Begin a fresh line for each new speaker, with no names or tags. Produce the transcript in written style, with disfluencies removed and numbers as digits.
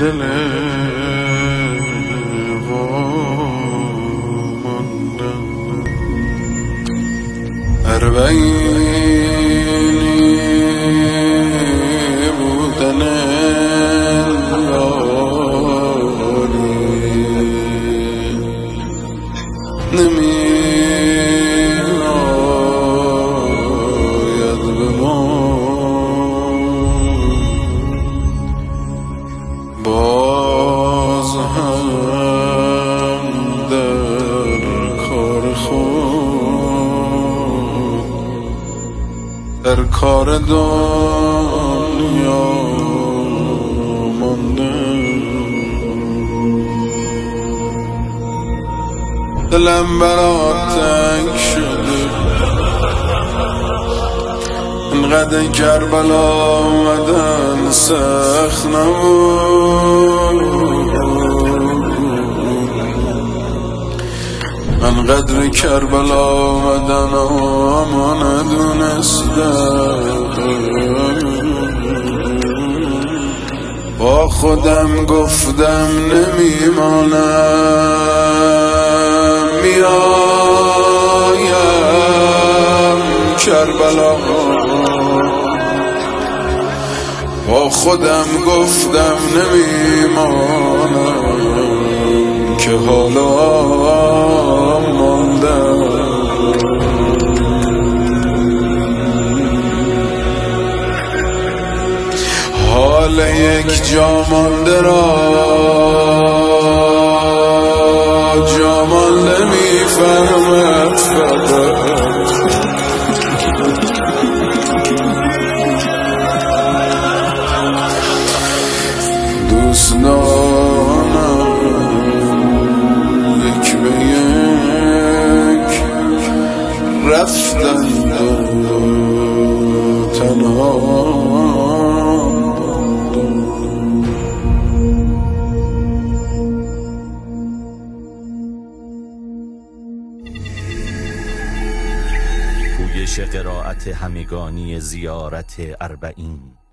دل وامانده اربعینی بودن یاری نمی آید به ما باز هم در کار خود در کار دنیا مانده دلم برات تنگ شده انقدر کربلا آمدن سخت نبود انقدر کربلا آمدن اما ندونستم با خودم گفتم نمیمانم میایم کربلا با خودم گفتم نمیمانم که حالا ماندم حال یک جا مانده را جا مانده میفهمد فقط دوستانم یک به یک رفتند و تنها
پویش قرائت همگانی زیارت اربعین